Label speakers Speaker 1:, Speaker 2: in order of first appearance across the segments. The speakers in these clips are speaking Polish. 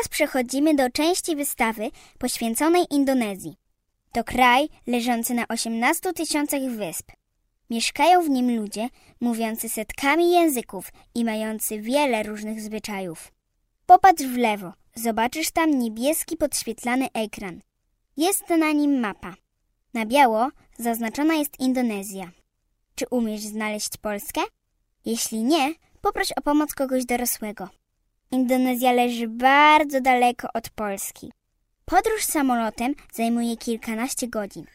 Speaker 1: Teraz przechodzimy do części wystawy poświęconej Indonezji. To kraj leżący na 18 000 wysp. Mieszkają w nim ludzie mówiący setkami języków i mający wiele różnych zwyczajów. Popatrz w lewo, zobaczysz tam niebieski podświetlany ekran. Jest na nim mapa. Na biało zaznaczona jest Indonezja. Czy umiesz znaleźć Polskę? Jeśli nie, poproś o pomoc kogoś dorosłego. Indonezja leży bardzo daleko od Polski. Podróż samolotem zajmuje kilkanaście godzin.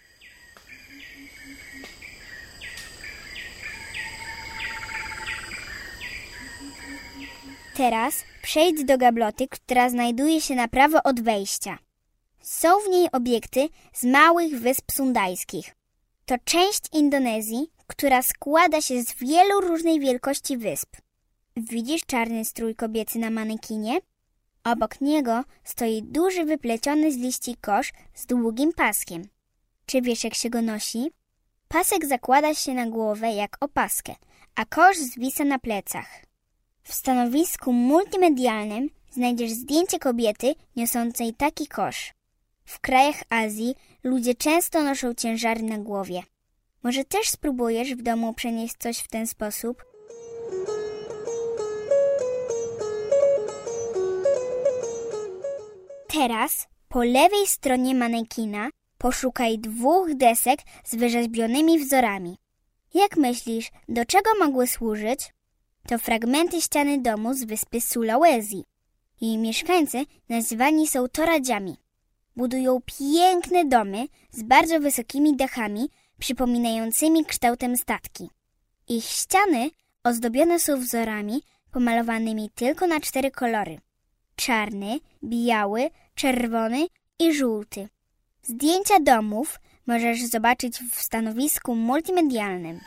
Speaker 1: Teraz przejdź do gabloty, która znajduje się na prawo od wejścia. Są w niej obiekty z małych wysp sundajskich. To część Indonezji, która składa się z wielu różnej wielkości wysp. Widzisz czarny strój kobiecy na manekinie? Obok niego stoi duży wypleciony z liści kosz z długim paskiem. Czy wiesz, jak się go nosi? Pasek zakłada się na głowę jak opaskę, a kosz zwisa na plecach. W stanowisku multimedialnym znajdziesz zdjęcie kobiety niosącej taki kosz. W krajach Azji ludzie często noszą ciężary na głowie. Może też spróbujesz w domu przenieść coś w ten sposób? Teraz po lewej stronie manekina poszukaj 2 desek z wyrzeźbionymi wzorami. Jak myślisz, do czego mogły służyć? To fragmenty ściany domu z wyspy Sulawesi. Jej mieszkańcy nazywani są Toradziami. Budują piękne domy z bardzo wysokimi dachami, przypominającymi kształtem statki. Ich ściany ozdobione są wzorami pomalowanymi tylko na 4 kolory. Czarny, biały, czerwony i żółty. Zdjęcia domów możesz zobaczyć w stanowisku multimedialnym.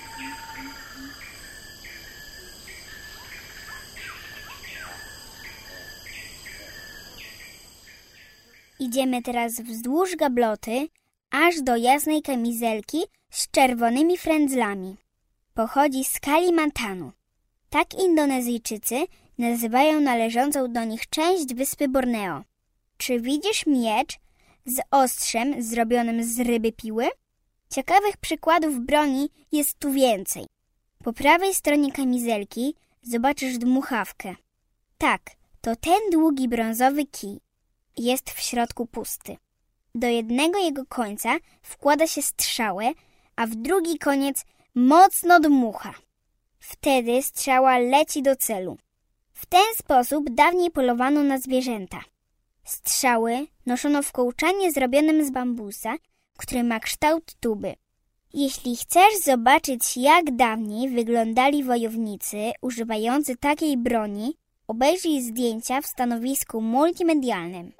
Speaker 1: Idziemy teraz wzdłuż gabloty, aż do jasnej kamizelki z czerwonymi frędzlami. Pochodzi z Kalimantanu. Tak Indonezyjczycy nazywają należącą do nich część wyspy Borneo. Czy widzisz miecz z ostrzem zrobionym z ryby piły? Ciekawych przykładów broni jest tu więcej. Po prawej stronie kamizelki zobaczysz dmuchawkę. Tak, to ten długi brązowy kij. Jest w środku pusty. Do jednego jego końca wkłada się strzałę, a w drugi koniec mocno dmucha. Wtedy strzała leci do celu. W ten sposób dawniej polowano na zwierzęta. Strzały noszono w kołczanie zrobionym z bambusa, który ma kształt tuby. Jeśli chcesz zobaczyć, jak dawniej wyglądali wojownicy używający takiej broni, obejrzyj zdjęcia w stanowisku multimedialnym.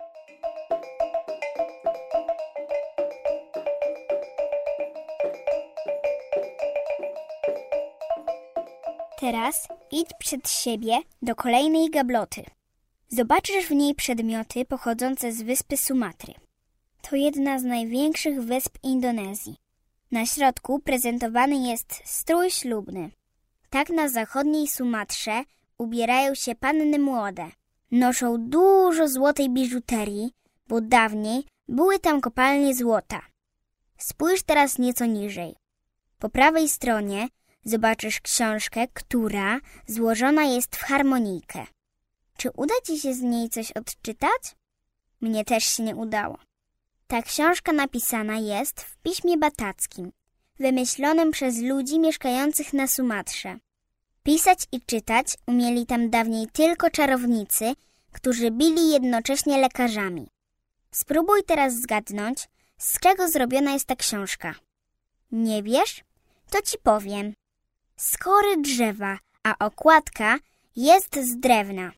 Speaker 1: Teraz idź przed siebie do kolejnej gabloty. Zobaczysz w niej przedmioty pochodzące z wyspy Sumatry. To jedna z największych wysp Indonezji. Na środku prezentowany jest strój ślubny. Tak na zachodniej Sumatrze ubierają się panny młode. Noszą dużo złotej biżuterii, bo dawniej były tam kopalnie złota. Spójrz teraz nieco niżej. Po prawej stronie zobaczysz książkę, która złożona jest w harmonijkę. Czy uda ci się z niej coś odczytać? Mnie też się nie udało. Ta książka napisana jest w piśmie batackim, wymyślonym przez ludzi mieszkających na Sumatrze. Pisać i czytać umieli tam dawniej tylko czarownicy, którzy byli jednocześnie lekarzami. Spróbuj teraz zgadnąć, z czego zrobiona jest ta książka. Nie wiesz? To ci powiem. Z kory drzewa, a okładka jest z drewna.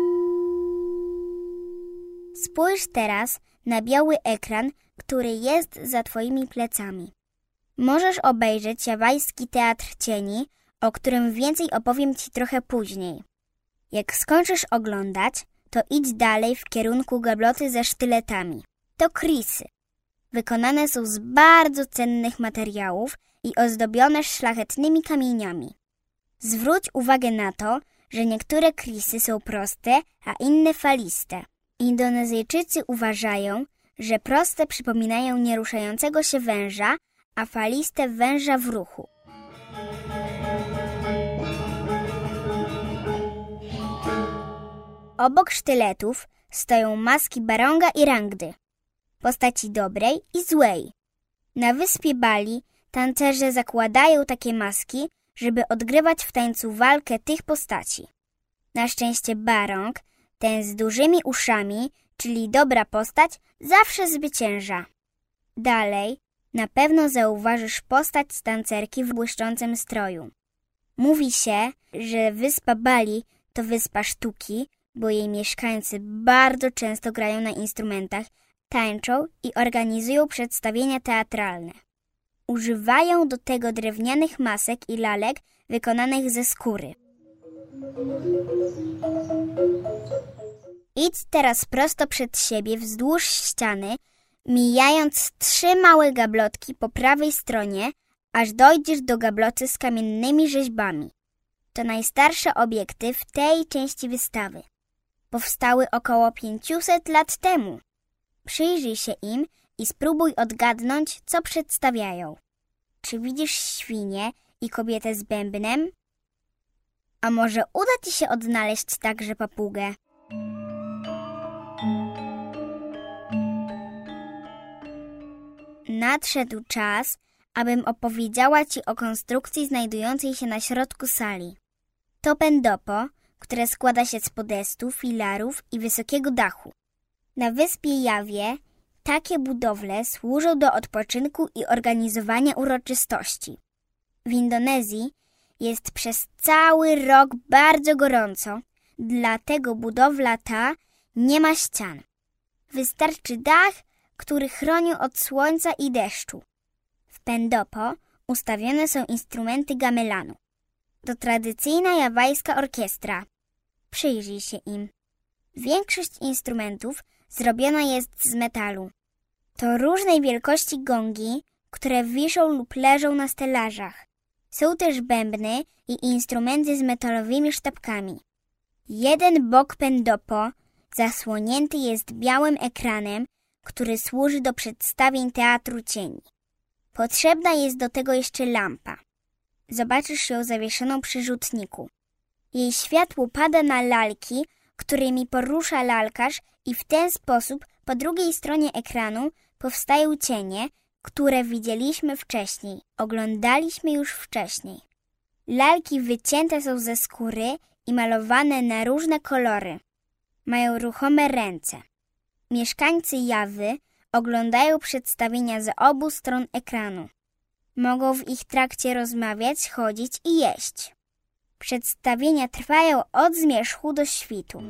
Speaker 1: Spójrz teraz na biały ekran, który jest za twoimi plecami. Możesz obejrzeć Jawajski Teatr Cieni, o którym więcej opowiem ci trochę później. Jak skończysz oglądać, to idź dalej w kierunku gabloty ze sztyletami. To krisy. Wykonane są z bardzo cennych materiałów i ozdobione szlachetnymi kamieniami. Zwróć uwagę na to, że niektóre krisy są proste, a inne faliste. Indonezyjczycy uważają, że proste przypominają nieruszającego się węża, a faliste węża w ruchu. Obok sztyletów stoją maski Baronga i Rangdy, postaci dobrej i złej. Na wyspie Bali tancerze zakładają takie maski, żeby odgrywać w tańcu walkę tych postaci. Na szczęście Barong, ten z dużymi uszami, czyli dobra postać, zawsze zwycięża. Dalej na pewno zauważysz postać z tancerki w błyszczącym stroju. Mówi się, że wyspa Bali to wyspa sztuki, bo jej mieszkańcy bardzo często grają na instrumentach, tańczą i organizują przedstawienia teatralne. Używają do tego drewnianych masek i lalek wykonanych ze skóry. Idź teraz prosto przed siebie wzdłuż ściany, mijając 3 małe gablotki po prawej stronie, aż dojdziesz do gabloty z kamiennymi rzeźbami. To najstarsze obiekty w tej części wystawy. Powstały około 500 lat temu. Przyjrzyj się im i spróbuj odgadnąć, co przedstawiają. Czy widzisz świnię i kobietę z bębnem? A może uda ci się odnaleźć także papugę? Nadszedł czas, abym opowiedziała ci o konstrukcji znajdującej się na środku sali. To pendopo, które składa się z podestu, filarów i wysokiego dachu. Na wyspie Jawie takie budowle służą do odpoczynku i organizowania uroczystości. W Indonezji jest przez cały rok bardzo gorąco, dlatego budowla ta nie ma ścian. Wystarczy dach, który chroni od słońca i deszczu. W pendopo ustawione są instrumenty gamelanu. To tradycyjna jawajska orkiestra. Przyjrzyj się im. Większość instrumentów zrobiona jest z metalu. To różnej wielkości gongi, które wiszą lub leżą na stelażach. Są też bębny i instrumenty z metalowymi sztabkami. Jeden bok pendopo zasłonięty jest białym ekranem, który służy do przedstawień teatru cieni. Potrzebna jest do tego jeszcze lampa. Zobaczysz ją zawieszoną przy rzutniku. Jej światło pada na lalki, którymi porusza lalkarz i w ten sposób po drugiej stronie ekranu powstają cienie, które widzieliśmy wcześniej, oglądaliśmy już wcześniej. Lalki wycięte są ze skóry i malowane na różne kolory. Mają ruchome ręce. Mieszkańcy Jawy oglądają przedstawienia z obu stron ekranu. Mogą w ich trakcie rozmawiać, chodzić i jeść. Przedstawienia trwają od zmierzchu do świtu.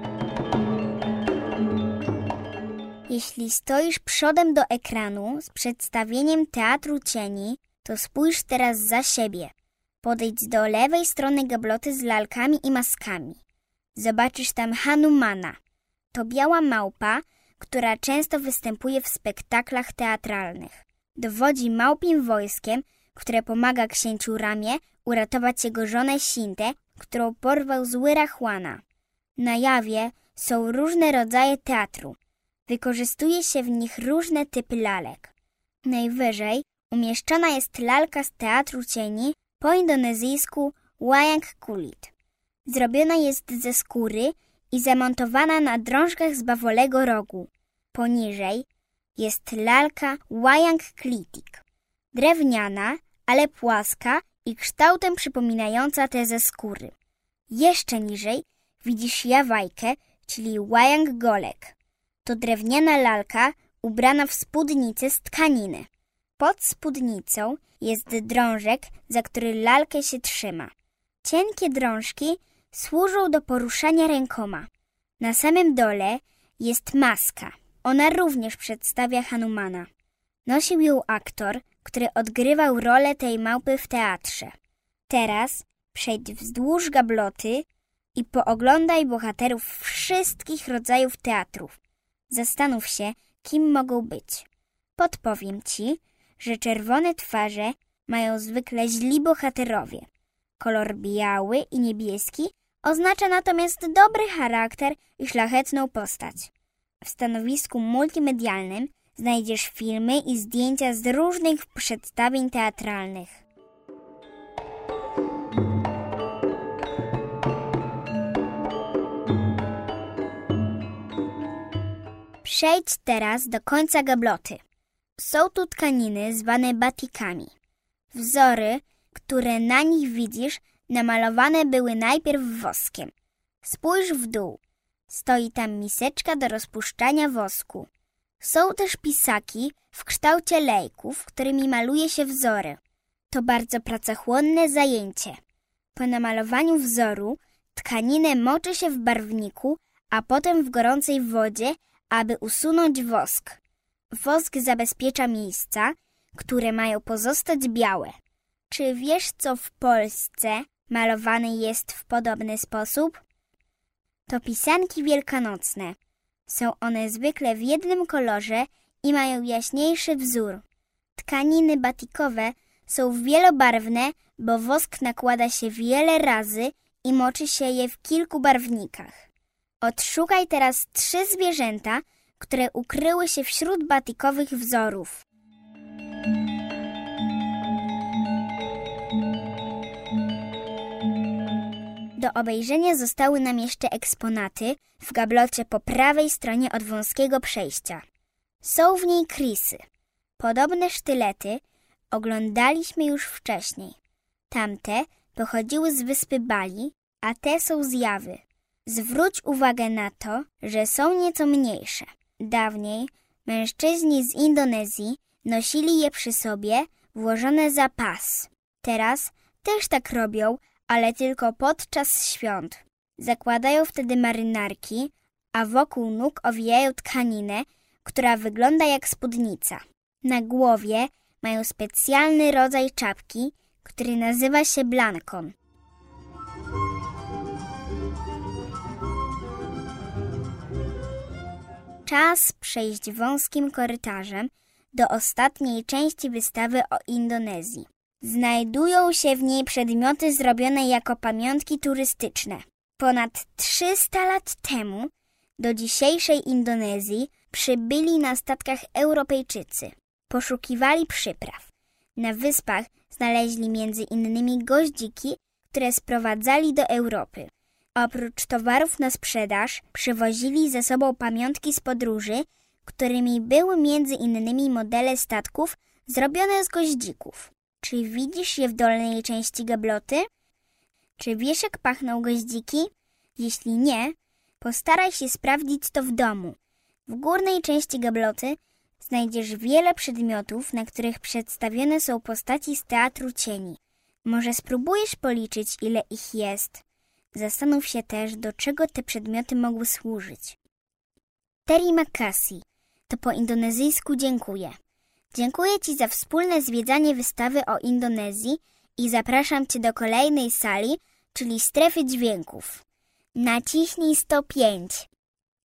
Speaker 1: Jeśli stoisz przodem do ekranu z przedstawieniem teatru cieni, to spójrz teraz za siebie. Podejdź do lewej strony gabloty z lalkami i maskami. Zobaczysz tam Hanumana. To biała małpa, która często występuje w spektaklach teatralnych. Dowodzi małpim wojskiem, które pomaga księciu Ramie uratować jego żonę Sintę, którą porwał zły Rahwana. Na Jawie są różne rodzaje teatru. Wykorzystuje się w nich różne typy lalek. Najwyżej umieszczona jest lalka z teatru cieni, po indonezyjsku wayang kulit. Zrobiona jest ze skóry i zamontowana na drążkach z bawolego rogu. Poniżej jest lalka wayang klitik. Drewniana, ale płaska i kształtem przypominająca tę ze skóry. Jeszcze niżej widzisz jawajkę, czyli wayang golek. To drewniana lalka ubrana w spódnicę z tkaniny. Pod spódnicą jest drążek, za który lalkę się trzyma. Cienkie drążki służą do poruszania rękoma. Na samym dole jest maska. Ona również przedstawia Hanumana. Nosił ją aktor, który odgrywał rolę tej małpy w teatrze. Teraz przejdź wzdłuż gabloty i pooglądaj bohaterów wszystkich rodzajów teatrów. Zastanów się, kim mogą być. Podpowiem ci, że czerwone twarze mają zwykle źli bohaterowie. Kolor biały i niebieski Oznacza natomiast dobry charakter i szlachetną postać. W stanowisku multimedialnym znajdziesz filmy i zdjęcia z różnych przedstawień teatralnych. Przejdź teraz do końca gabloty. Są tu tkaniny zwane batikami. Wzory, które na nich widzisz, namalowane były najpierw woskiem. Spójrz w dół. Stoi tam miseczka do rozpuszczania wosku. Są też pisaki w kształcie lejków, którymi maluje się wzory. To bardzo pracochłonne zajęcie. Po namalowaniu wzoru tkaninę moczy się w barwniku, a potem w gorącej wodzie, aby usunąć wosk. Wosk zabezpiecza miejsca, które mają pozostać białe. Czy wiesz, co w Polsce malowane jest w podobny sposób? To pisanki wielkanocne. Są one zwykle w jednym kolorze i mają jaśniejszy wzór. Tkaniny batikowe są wielobarwne, bo wosk nakłada się wiele razy i moczy się je w kilku barwnikach. Odszukaj teraz 3 zwierzęta, które ukryły się wśród batikowych wzorów. Do obejrzenia zostały nam jeszcze eksponaty w gablocie po prawej stronie od wąskiego przejścia. Są w niej krisy. Podobne sztylety oglądaliśmy już wcześniej. Tamte pochodziły z wyspy Bali, a te są z Jawy. Zwróć uwagę na to, że są nieco mniejsze. Dawniej mężczyźni z Indonezji nosili je przy sobie włożone za pas. Teraz też tak robią, ale tylko podczas świąt. Zakładają wtedy marynarki, a wokół nóg owijają tkaninę, która wygląda jak spódnica. Na głowie mają specjalny rodzaj czapki, który nazywa się blankon. Czas przejść wąskim korytarzem do ostatniej części wystawy o Indonezji. Znajdują się w niej przedmioty zrobione jako pamiątki turystyczne. Ponad 300 lat temu do dzisiejszej Indonezji przybyli na statkach Europejczycy. Poszukiwali przypraw. Na wyspach znaleźli między innymi goździki, które sprowadzali do Europy. Oprócz towarów na sprzedaż przywozili ze sobą pamiątki z podróży, którymi były między innymi modele statków zrobione z goździków. Czy widzisz je w dolnej części gabloty? Czy wiesz, jak pachną goździki? Jeśli nie, postaraj się sprawdzić to w domu. W górnej części gabloty znajdziesz wiele przedmiotów, na których przedstawione są postaci z teatru cieni. Może spróbujesz policzyć, ile ich jest. Zastanów się też, do czego te przedmioty mogły służyć. Terima kasih to po indonezyjsku dziękuję. Dziękuję Ci za wspólne zwiedzanie wystawy o Indonezji i zapraszam Cię do kolejnej sali, czyli strefy dźwięków. Naciśnij 105.